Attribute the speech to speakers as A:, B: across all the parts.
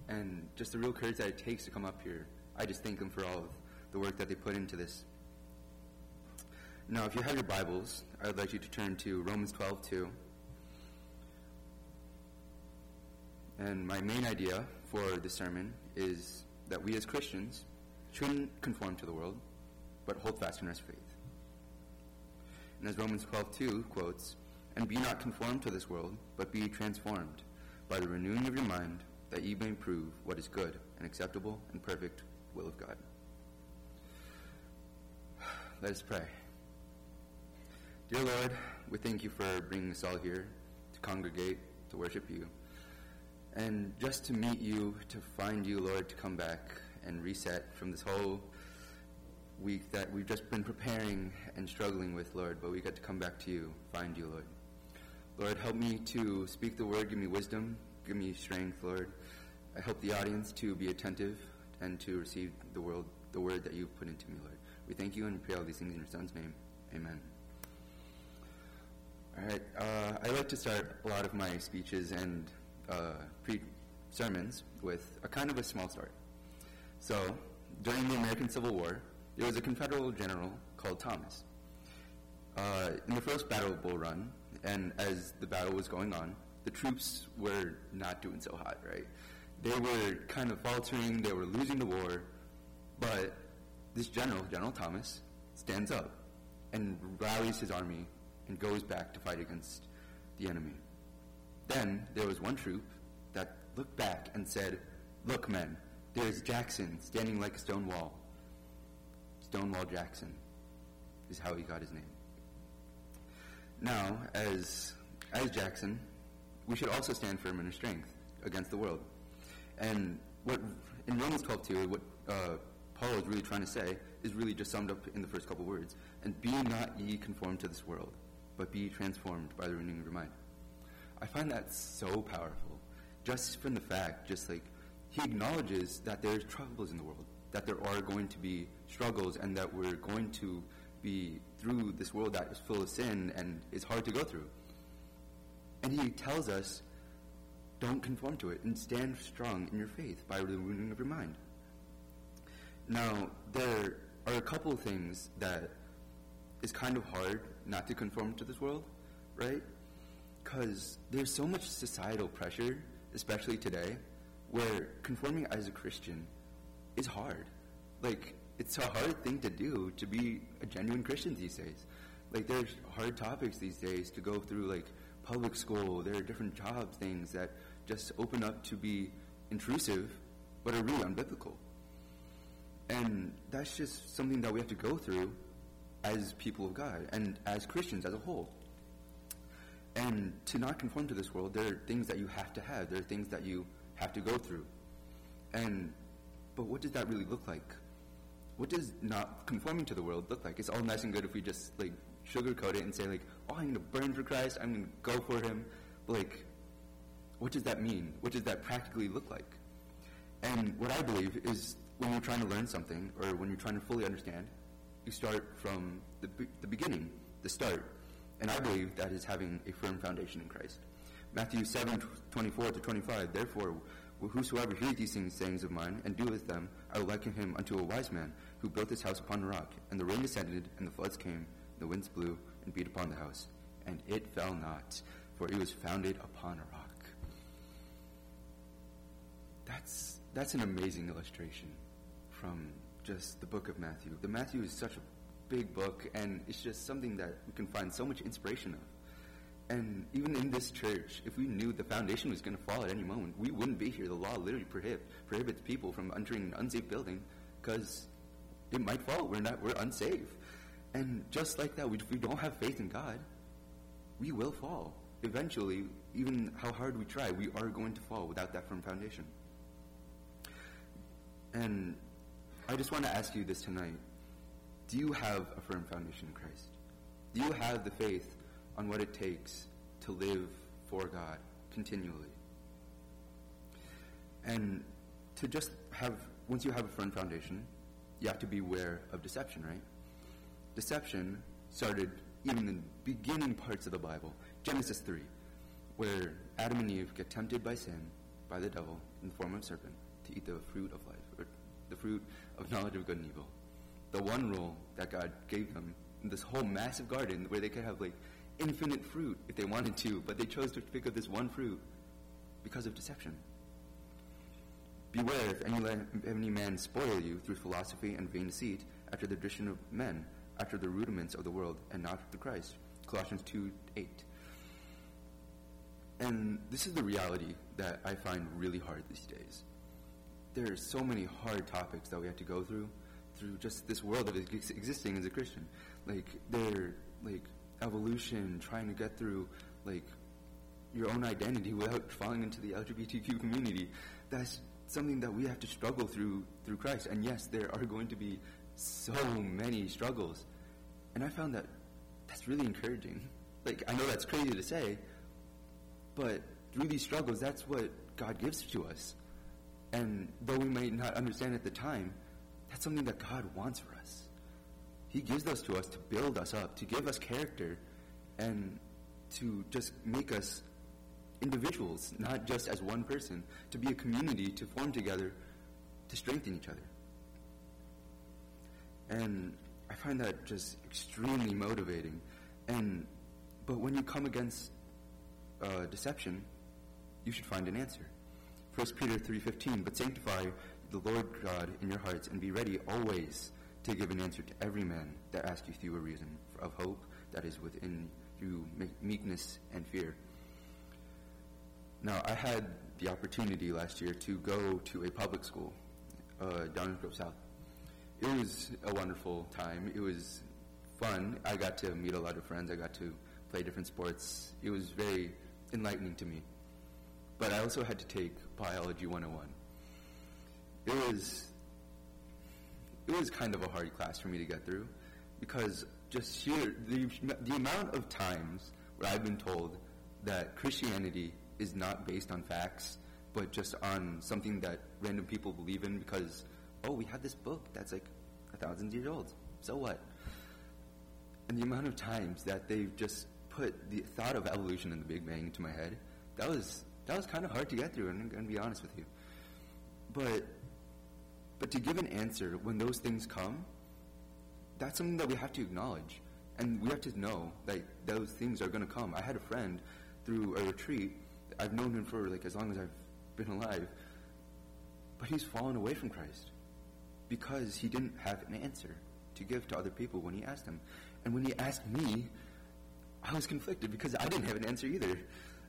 A: and just the real courage that it takes to come up here. I just thank them for all of the work that they put into this. Now, if you have your Bibles, I would like you to turn to Romans 12:2. And my main idea for this sermon is that we as Christians shouldn't conform to the world, but hold fast in our faith. And as Romans 12:2 quotes, "And be not conformed to this world, but be transformed by the renewing of your mind, that ye may prove what is good and acceptable and perfect will of God." Let us pray. Dear Lord, we thank you for bringing us all here to congregate, to worship you, and just to meet you, to find you, Lord, to come back and reset from this whole week that we've just been preparing and struggling with, Lord, but we get to come back to you, find you, Lord. Lord, help me to speak the word, give me wisdom, give me strength, Lord. I help the audience to be attentive and to receive the word that you've put into me, Lord. We thank you and pray all these things in your Son's name. Amen. All right, I like to start a lot of my speeches and sermons with a kind of a small story. So, during the American Civil War, there was a Confederate general called Thomas. In the first Battle of Bull Run, and as the battle was going on, the troops were not doing so hot, right? They were kind of faltering, they were losing the war, but this general, General Thomas, stands up and rallies his army and goes back to fight against the enemy. Then there was one troop that looked back and said, "Look, men, there's Jackson standing like a stone wall." Stonewall Jackson is how he got his name. Now, as Jackson, we should also stand firm in our strength against the world. And what in Romans 12:2, what Paul is really trying to say is really just summed up in the first couple words. "And be not ye conformed to this world, but be transformed by the renewing of your mind." I find that so powerful, just from the fact, just like he acknowledges that there's troubles in the world, that there are going to be struggles, and that we're going to be through this world that is full of sin and is hard to go through. And he tells us, don't conform to it and stand strong in your faith by the renewing of your mind. Now, there are a couple of things that is kind of hard not to conform to this world, right? Because there's so much societal pressure, especially today, where conforming as a Christian is hard. Like, it's a hard thing to do, to be a genuine Christian these days. Like, there's hard topics these days to go through, like public school. There are different job things that just open up to be intrusive, but are really unbiblical. And that's just something that we have to go through as people of God and as Christians as a whole. And to not conform to this world, there are things that you have to have. There are things that you have to go through. But what does that really look like? What does not conforming to the world look like? It's all nice and good if we just like sugarcoat it and say like, "Oh, I'm going to burn for Christ. I'm going to go for him." But, like, what does that mean? What does that practically look like? And what I believe is when you're trying to learn something or when you're trying to fully understand, you start from the beginning, the start. And I believe that is having a firm foundation in Christ. Matthew 7:24-25, "Therefore, whosoever heareth these sayings of mine, and doeth them, I will liken him unto a wise man, who built his house upon a rock. And the rain descended, and the floods came, and the winds blew, and beat upon the house. And it fell not, for it was founded upon a rock." That's an amazing illustration from just the book of Matthew. The Matthew is such a big book, and it's just something that we can find so much inspiration of. And even in this church, if we knew the foundation was going to fall at any moment, we wouldn't be here. The law literally prohibits people from entering an unsafe building because it might fall. We're unsafe. And just like that, if we don't have faith in God, we will fall. Eventually, even how hard we try, we are going to fall without that firm foundation. And I just want to ask you this tonight. Do you have a firm foundation in Christ? Do you have the faith on what it takes to live for God continually? And to just once you have a firm foundation, you have to be aware of deception, right? Deception started even in the beginning parts of the Bible. Genesis 3, where Adam and Eve get tempted by sin, by the devil, in the form of a serpent to eat the fruit of life, or the fruit of knowledge of good and evil. The one rule that God gave them in this whole massive garden where they could have like infinite fruit if they wanted to, but they chose to pick up this one fruit because of deception. Beware if any man spoil you through philosophy and vain deceit, after the tradition of men, after the rudiments of the world, and not after Christ. Colossians 2:8. And this is the reality that I find really hard these days. There are so many hard topics that we have to go through just this world of existing as a Christian. Like, they're, like, evolution, trying to get through, like, your own identity without falling into the LGBTQ community. That's something that we have to struggle through Christ. And yes, there are going to be so many struggles. And I found that that's really encouraging. Like, I know that's crazy to say, but through these struggles, that's what God gives to us. And though we may not understand at the time, that's something that God wants for us. He gives those to us to build us up, to give us character, and to just make us individuals, not just as one person, to be a community, to form together, to strengthen each other. And I find that just extremely motivating. But when you come against deception, you should find an answer. 1 Peter 3:15, but sanctify the Lord God in your hearts, and be ready always to give an answer to every man that asks you through a reason of hope that is within through meekness and fear. Now, I had the opportunity last year to go to a public school down in Grove South. It was a wonderful time. It was fun. I got to meet a lot of friends. I got to play different sports. It was very enlightening to me. But I also had to take Biology 101. It was kind of a hard class for me to get through, because just the amount of times where I've been told that Christianity is not based on facts, but just on something that random people believe in because, oh, we have this book that's like 1,000 years old. So what? And the amount of times that they've just put the thought of evolution and the Big Bang into my head, that was kind of hard to get through, and I'm going to be honest with you. But to give an answer when those things come, that's something that we have to acknowledge. And we have to know that those things are going to come. I had a friend through a retreat. I've known him for like as long as I've been alive. But he's fallen away from Christ because he didn't have an answer to give to other people when he asked them. And when he asked me, I was conflicted because I didn't have an answer either.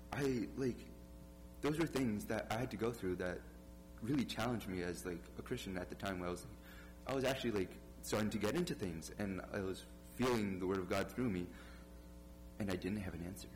A: Those were things that I had to go through that really challenged me as like a Christian at the time. Where I was actually like starting to get into things, and I was feeling the Word of God through me, and I didn't have an answer.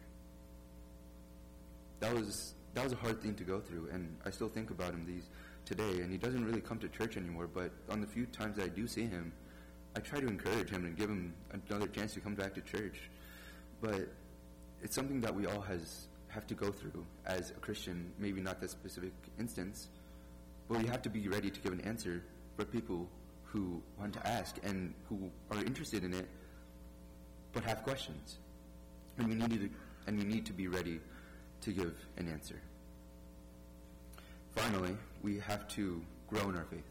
A: That was a hard thing to go through, and I still think about him today. And he doesn't really come to church anymore, but on the few times that I do see him, I try to encourage him and give him another chance to come back to church. But it's something that we all have to go through as a Christian. Maybe not this specific instance, but we have to be ready to give an answer for people who want to ask and who are interested in it but have questions. And we need to be ready to give an answer. Finally, we have to grow in our faith.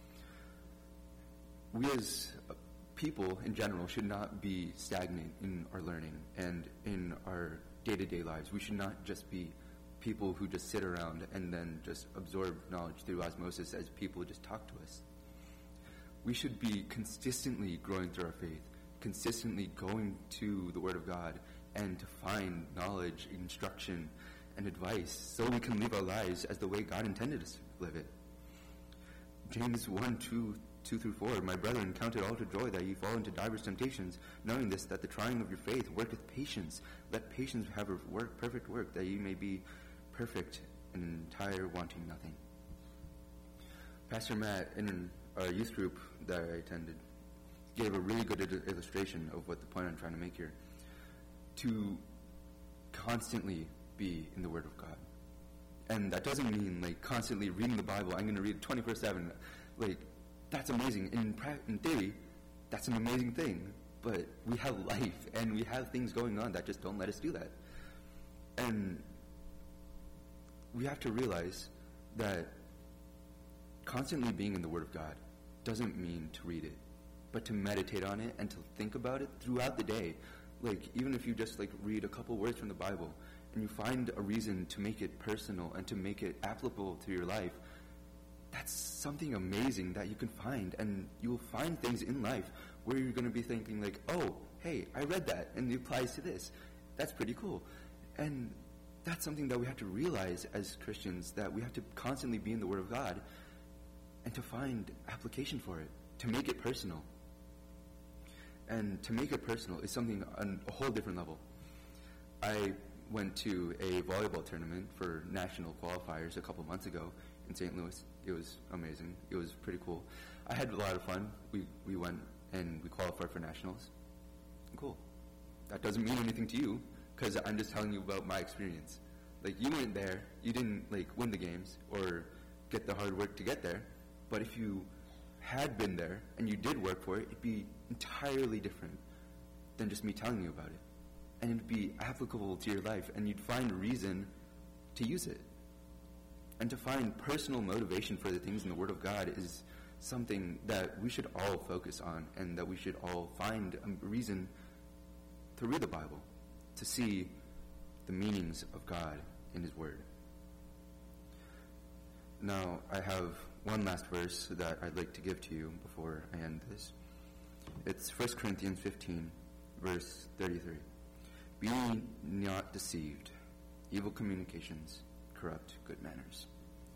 A: We as people in general should not be stagnant in our learning and in our day-to-day lives. We should not just be people who just sit around and then just absorb knowledge through osmosis as people just talk to us. We should be consistently growing through our faith, consistently going to the Word of God and to find knowledge, instruction, and advice so we can live our lives as the way God intended us to live it. James 1:2-4, my brethren, count it all to joy that ye fall into divers temptations, knowing this, that the trying of your faith worketh patience. Let patience have a perfect work, that ye may be perfect and entire, wanting nothing. Pastor Matt, in our youth group that I attended, gave a really good illustration of what the point I'm trying to make here. To constantly be in the Word of God. And that doesn't mean like constantly reading the Bible. I'm going to read 24/7. Like, that's amazing. In theory, that's an amazing thing. But we have life and we have things going on that just don't let us do that. And we have to realize that constantly being in the Word of God doesn't mean to read it, but to meditate on it and to think about it throughout the day. Like, even if you just like read a couple words from the Bible and you find a reason to make it personal and to make it applicable to your life, that's something amazing that you can find. And you will find things in life where you're going to be thinking like, oh, hey, I read that and it applies to this. That's pretty cool. And that's something that we have to realize as Christians, that we have to constantly be in the Word of God and to find application for it, to make it personal. And to make it personal is something on a whole different level. I went to a volleyball tournament for national qualifiers a couple months ago in St. Louis. It was amazing. It was pretty cool. I had a lot of fun. We went and we qualified for nationals. Cool. That doesn't mean anything to you, because I'm just telling you about my experience. Like, you went there, you didn't like win the games or get the hard work to get there, but if you had been there and you did work for it, it'd be entirely different than just me telling you about it. And it'd be applicable to your life, and you'd find a reason to use it. And to find personal motivation for the things in the Word of God is something that we should all focus on, and that we should all find a reason to read the Bible, to see the meanings of God in His Word. Now, I have one last verse that I'd like to give to you before I end this. It's 1 Corinthians 15, verse 33. Be not deceived. Evil communications corrupt good manners.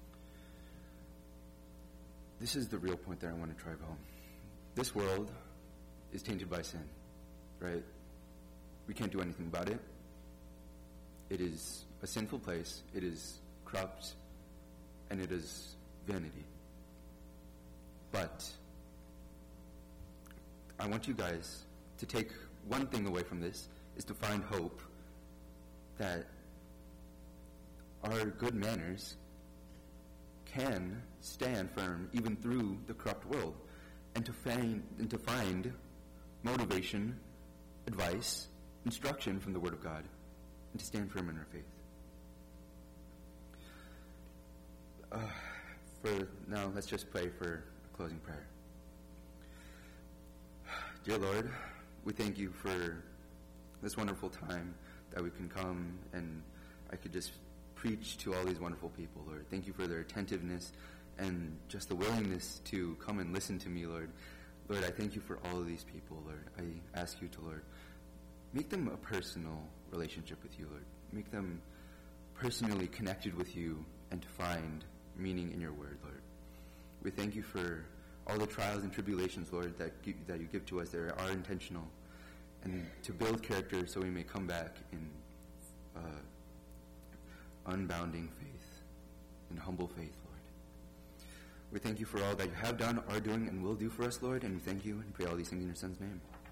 A: This is the real point that I want to drive home. This world is tainted by sin, right? We can't do anything about it. It is a sinful place. It is corrupt, and it is vanity. But I want you guys to take one thing away from this, is to find hope that our good manners can stand firm even through the corrupt world, and to find motivation, advice, instruction from the Word of God, and to stand firm in our faith. For now, let's just pray for a closing prayer. Dear Lord, we thank you for this wonderful time that we can come and I could just preach to all these wonderful people, Lord. Thank you for their attentiveness and just the willingness to come and listen to me, Lord. Lord, I thank you for all of these people, Lord. I ask you to, Lord, make them a personal relationship with you, Lord. Make them personally connected with you and to find meaning in your word, Lord. We thank you for all the trials and tribulations, Lord, that you give to us that are intentional, and to build character so we may come back in unbounding faith, in humble faith, Lord. We thank you for all that you have done, are doing, and will do for us, Lord, and we thank you and pray all these things in your Son's name.